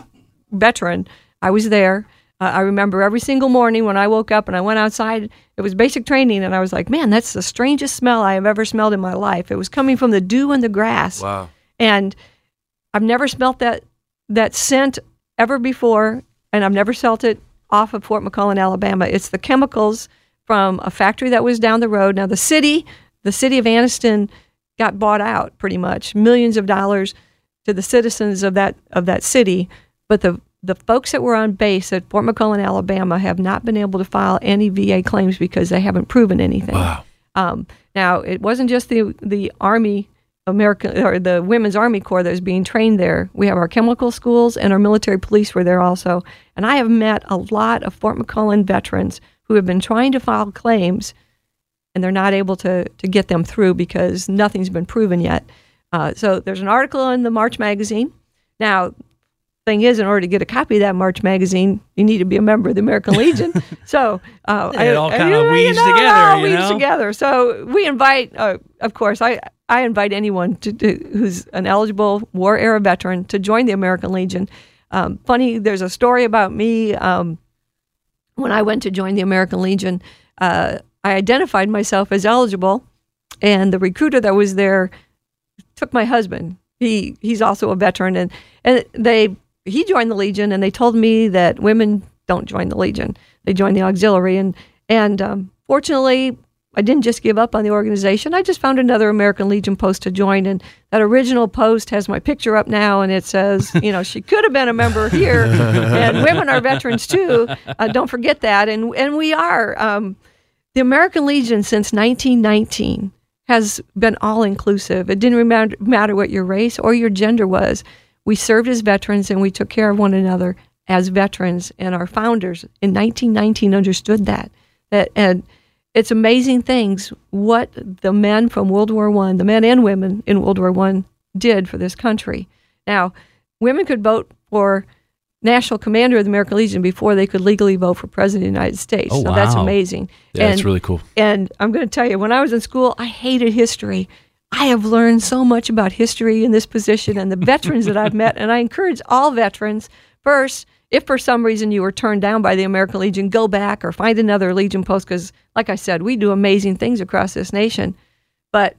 veteran. I was there. Uh, I remember every single morning when I woke up and I went outside, it was basic training, and I was like, man, that's the strangest smell I have ever smelled in my life. It was coming from the dew in the grass. Wow. And I've never smelt that that scent ever before, and I've never smelt it off of Fort McClellan, Alabama. It's the chemicals from a factory that was down the road. Now, the city, the city of Anniston got bought out pretty much, millions of dollars to the citizens of that of that city, but the the folks that were on base at Fort McClellan, Alabama, have not been able to file any V A claims because they haven't proven anything. Wow. Um, now, it wasn't just the the Army, American or the Women's Army Corps that was being trained there. We have our chemical schools, and our military police were there also. And I have met a lot of Fort McClellan veterans who have been trying to file claims, and they're not able to to get them through because nothing's been proven yet. Uh, so there's an article in the March magazine. Now, thing is, in order to get a copy of that March magazine, you need to be a member of the American Legion. So uh, It all I, kinda you know, weaves you know, together, it all you weaves know? together. So we invite, uh, of course, I I invite anyone to, to who's an eligible war era veteran to join the American Legion. Um, funny, there's a story about me um, when I went to join the American Legion. Uh, I identified myself as eligible, and the recruiter that was there took my husband. He he's also a veteran, and and they he joined the Legion, and they told me that women don't join the Legion; they join the auxiliary. And and um, fortunately, I didn't just give up on the organization. I just found another American Legion post to join, and that original post has my picture up now, and it says, you know, she could have been a member here, and women are veterans too. Uh, don't forget that, and and we are. Um, the American Legion since nineteen nineteen has been all-inclusive. It didn't matter, matter what your race or your gender was. We served as veterans, and we took care of one another as veterans, and our founders in nineteen nineteen understood that. That and it's amazing things what the men from World War One, the men and women in World War One, did for this country. Now, women could vote for National Commander of the American Legion before they could legally vote for President of the United States. Oh, so that's wow. amazing. Yeah, and, that's really cool. And I'm going to tell you, when I was in school, I hated history. I have learned so much about history in this position and the veterans that I've met, and I encourage all veterans, first, if for some reason you were turned down by the American Legion, go back or find another Legion post, because, like I said, we do amazing things across this nation. But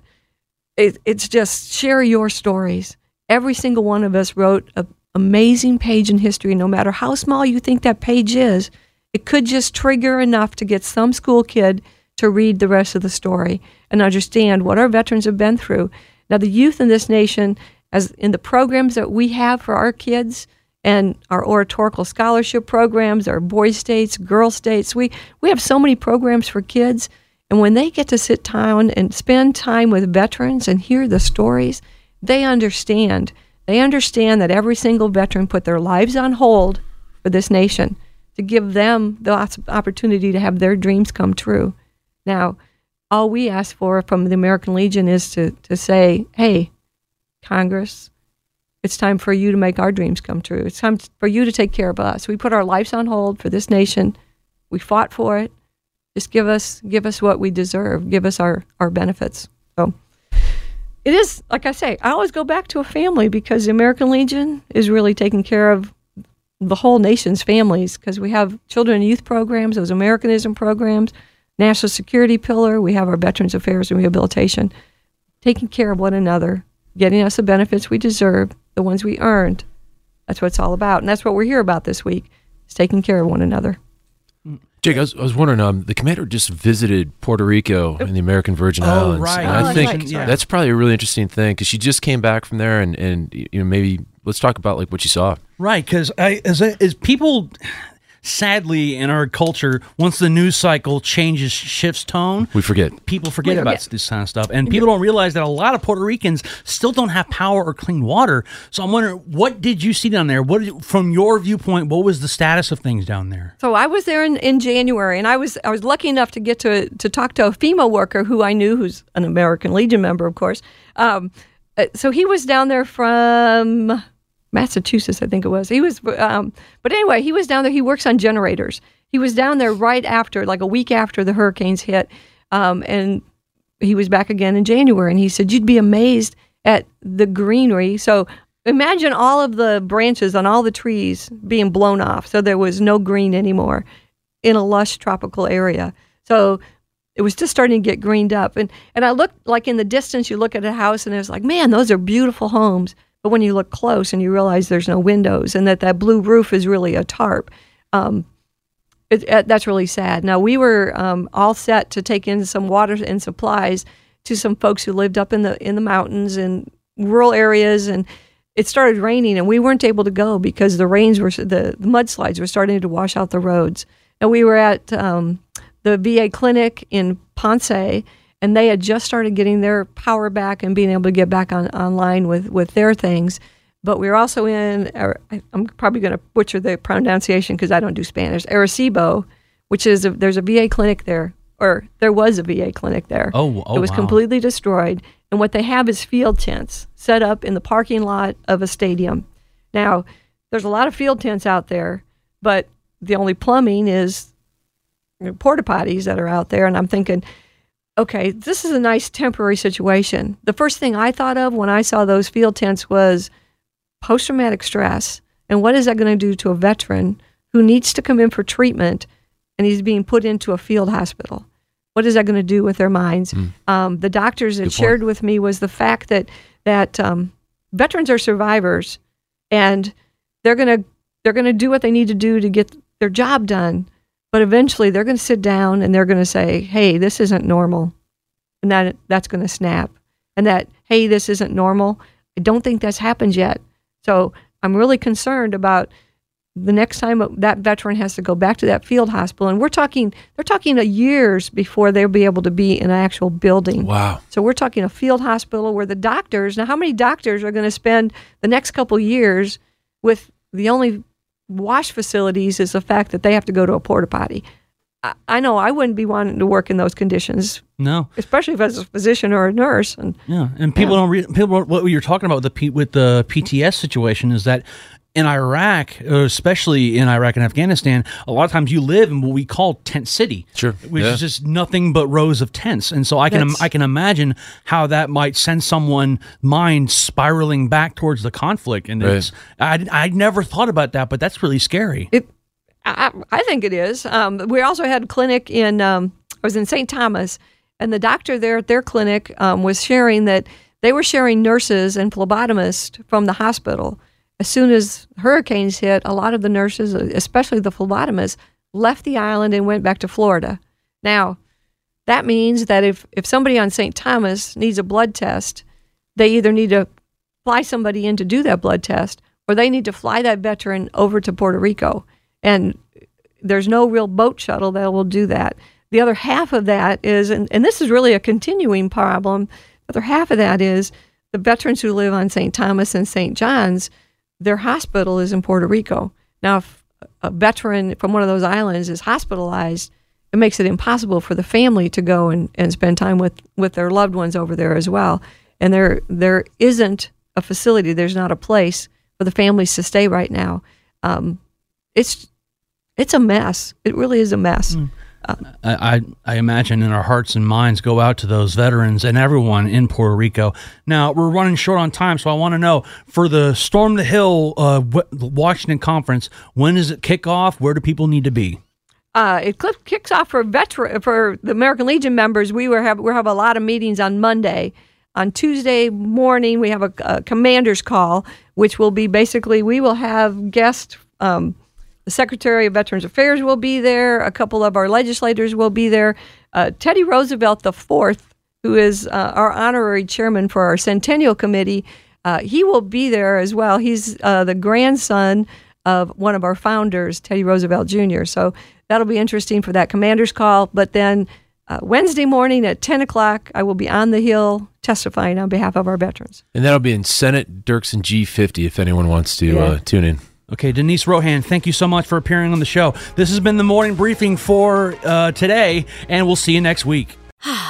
it, it's just share your stories. Every single one of us wrote an amazing page in history, no matter how small you think that page is. It could just trigger enough to get some school kid to read the rest of the story and understand what our veterans have been through. Now, the youth in this nation, as in the programs that we have for our kids and our oratorical scholarship programs, our boy states, girl states, we, we have so many programs for kids. And when they get to sit down and spend time with veterans and hear the stories, they understand. They understand that every single veteran put their lives on hold for this nation to give them the opportunity to have their dreams come true. Now, all we ask for from the American Legion is to, to say, hey, Congress, it's time for you to make our dreams come true. It's time for you to take care of us. We put our lives on hold for this nation. We fought for it. Just give us give us what we deserve. Give us our, our benefits. So it is, like I say, I always go back to a family because the American Legion is really taking care of the whole nation's families because we have children and youth programs, those Americanism programs, national security pillar. We have our Veterans Affairs and Rehabilitation, taking care of one another, getting us the benefits we deserve, the ones we earned. That's what it's all about. And that's what we're here about this week, is taking care of one another. Jake, I was, I was wondering, um, the commander just visited Puerto Rico and the American Virgin Oh, Islands. right. And Oh, I that's think right. Yeah. that's probably a really interesting thing because she just came back from there and, and, you know, maybe let's talk about like what you saw. Right, because as, as people, sadly, in our culture, once the news cycle changes, shifts tone, We forget. people forget We about forget. this kind of stuff. And people don't realize that a lot of Puerto Ricans still don't have power or clean water. So I'm wondering, what did you see down there? What, did, from your viewpoint, what was the status of things down there? So I was there in, in January, and I was I was lucky enough to get to to talk to a FEMA worker who I knew, who's an American Legion member, of course. Um, uh, so he was down there from Massachusetts, I think it was. He was, um, but anyway, he was down there. He works on generators. He was down there right after, like a week after the hurricanes hit, um, and he was back again in January. And he said, "You'd be amazed at the greenery." So imagine all of the branches on all the trees being blown off, so there was no green anymore in a lush tropical area. So it was just starting to get greened up. And and I looked, like in the distance, you look at a house, and it was like, man, those are beautiful homes. But when you look close and you realize there's no windows and that that blue roof is really a tarp, um, it, it, that's really sad. Now, we were um, all set to take in some water and supplies to some folks who lived up in the in the mountains and rural areas, and it started raining, and we weren't able to go because the rains were the, the mudslides were starting to wash out the roads. And we were at um, the V A clinic in Ponce, and they had just started getting their power back and being able to get back on online with, with their things. But we were also in, I'm probably going to butcher the pronunciation because I don't do Spanish, Arecibo, which is, a, there's a V A clinic there, or there was a V A clinic there. Oh, oh It was wow. completely destroyed. And what they have is field tents set up in the parking lot of a stadium. Now, there's a lot of field tents out there, but the only plumbing is porta potties that are out there. And I'm thinking, okay, this is a nice temporary situation. The first thing I thought of when I saw those field tents was post-traumatic stress. And what is that going to do to a veteran who needs to come in for treatment and he's being put into a field hospital? What is that going to do with their minds? Mm. Um, the doctors had shared with me was the fact that that um, veterans are survivors, and they're going to they're going to do what they need to do to get their job done. But eventually, they're going to sit down and they're going to say, "Hey, this isn't normal," and that that's going to snap. And that, "Hey, this isn't normal." I don't think that's happened yet. So I'm really concerned about the next time that veteran has to go back to that field hospital. And we're talking, they're talking a years before they'll be able to be in an actual building. Wow. So we're talking a field hospital where the doctors, now how many doctors are going to spend the next couple years with the only wash facilities is the fact that they have to go to a porta potty? I, I know I wouldn't be wanting to work in those conditions. No, especially if as a physician or a nurse. And yeah, and people yeah. don't read. People, what you're talking about with the P, with the P T S situation is that in Iraq, especially in Iraq and Afghanistan, a lot of times you live in what we call tent city, sure, which yeah. is just nothing but rows of tents. And so I can That's, I can imagine how that might send someone's mind spiraling back towards the conflict. And right. it's I I never thought about that, but that's really scary. It, I, I think it is. Um, we also had a clinic in um, I was in Saint Thomas, and the doctor there at their clinic um, was sharing that they were sharing nurses and phlebotomists from the hospital. As soon as hurricanes hit, a lot of the nurses, especially the phlebotomists, left the island and went back to Florida. Now, that means that if, if somebody on Saint Thomas needs a blood test, they either need to fly somebody in to do that blood test, or they need to fly that veteran over to Puerto Rico. And there's no real boat shuttle that will do that. the other half of that is, and, and this is really a continuing problem, the other half of that is the veterans who live on Saint Thomas and Saint John's, their hospital is in Puerto Rico. Now, if a veteran from one of those islands is hospitalized, it makes it impossible for the family to go and, and spend time with, with their loved ones over there as well. And there there isn't a facility, there's not a place for the families to stay right now. Um, it's it's a mess. It really is a mess. Mm. Uh, I, I imagine in our hearts and minds go out to those veterans and everyone in Puerto Rico. Now, we're running short on time, so I want to know, for the Storm the Hill uh, Washington Conference, when does it kick off? Where do people need to be? Uh, it cl- kicks off for veteran for the American Legion members. We were have we have a lot of meetings on Monday. On Tuesday morning, we have a, a commander's call, which will be basically we will have guests. Um, the Secretary of Veterans Affairs will be there. A couple of our legislators will be there. Uh, Teddy Roosevelt the Fourth, who is uh, our honorary chairman for our Centennial Committee, uh, he will be there as well. He's uh, the grandson of one of our founders, Teddy Roosevelt Junior So that'll be interesting for that commander's call. But then uh, Wednesday morning at ten o'clock, I will be on the Hill testifying on behalf of our veterans. And that'll be in Senate Dirksen G fifty if anyone wants to Yeah. uh, tune in. Okay, Denise Rohan, thank you so much for appearing on the show. This has been the morning briefing for uh, today, and we'll see you next week.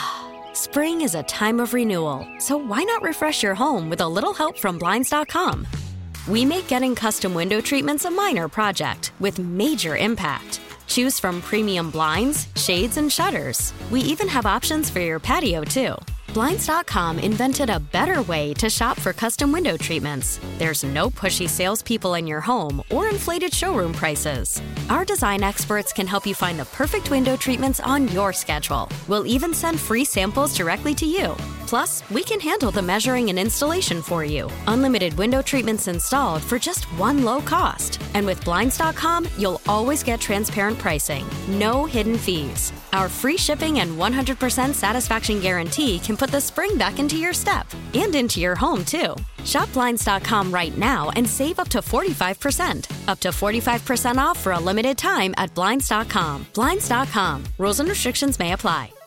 Spring is a time of renewal, so why not refresh your home with a little help from Blinds dot com? We make getting custom window treatments a minor project with major impact. Choose from premium blinds, shades, and shutters. We even have options for your patio, too. Blinds dot com invented a better way to shop for custom window treatments. There's no pushy salespeople in your home or inflated showroom prices. Our design experts can help you find the perfect window treatments on your schedule. We'll even send free samples directly to you. Plus, we can handle the measuring and installation for you. Unlimited window treatments installed for just one low cost. And with Blinds dot com, you'll always get transparent pricing. No hidden fees. Our free shipping and one hundred percent satisfaction guarantee can put the spring back into your step and into your home, too. Shop Blinds dot com right now and save up to forty-five percent. Up to forty-five percent off for a limited time at Blinds dot com. Blinds dot com. Rules and restrictions may apply.